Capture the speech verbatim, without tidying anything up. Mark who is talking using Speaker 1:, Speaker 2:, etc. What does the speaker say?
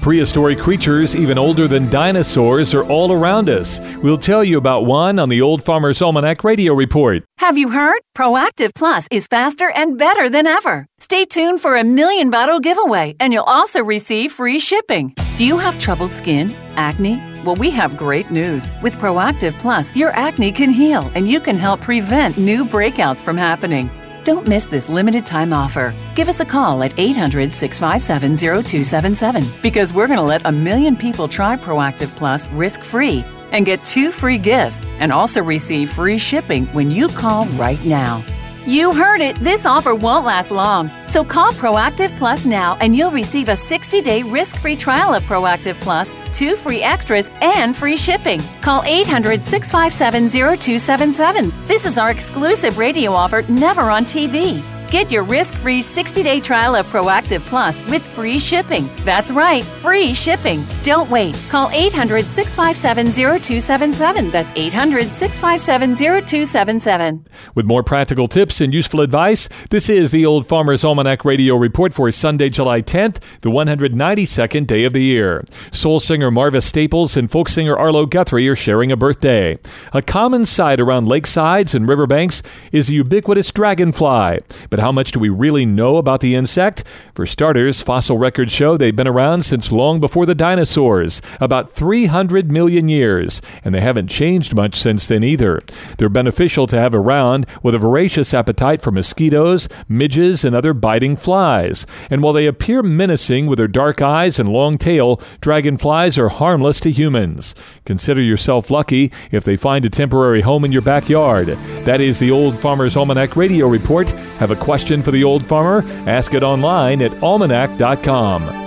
Speaker 1: Prehistoric creatures even older than dinosaurs are all around us. We'll tell you about one on the Old Farmer's Almanac Radio Report.
Speaker 2: Have you heard? Proactive Plus is faster and better than ever. Stay tuned for a million bottle giveaway, and you'll also receive free shipping. Do you have troubled skin? Acne? Well, we have great news. With Proactive Plus, your acne can heal, and you can help prevent new breakouts from happening. Don't miss this limited time offer. Give us a call at eight hundred, six five seven, zero two seven seven because we're going to let a million people try Proactive Plus risk-free and get two free gifts and also receive free shipping when you call right now. You heard it. This offer won't last long. So call Proactive Plus now and you'll receive a sixty-day risk-free trial of Proactive Plus, two free extras, and free shipping. Call eight hundred, six five seven, zero two seven seven. This is our exclusive radio offer, never on T V. Get your risk-free sixty-day trial of Proactive Plus with free shipping. That's right, free shipping. Don't wait. Call eight hundred, six five seven, zero two seven seven. That's eight hundred, six five seven, zero two seven seven.
Speaker 1: With more practical tips and useful advice, this is the Old Farmer's Almanac Radio Report for Sunday, July tenth, the one hundred ninety-second day of the year. Soul singer Marva Staples and folk singer Arlo Guthrie are sharing a birthday. A common sight around lakesides and riverbanks is the ubiquitous dragonfly. But how much do we really know about the insect? For starters, fossil records show they've been around since long before the dinosaurs, about three hundred million years, and they haven't changed much since then either. They're beneficial to have around with a voracious appetite for mosquitoes, midges, and other biting flies. And while they appear menacing with their dark eyes and long tail, dragonflies are harmless to humans. Consider yourself lucky if they find a temporary home in your backyard. That is the Old Farmer's Almanac Radio Report. Have a question for the Old Farmer? Ask it online at almanac dot com.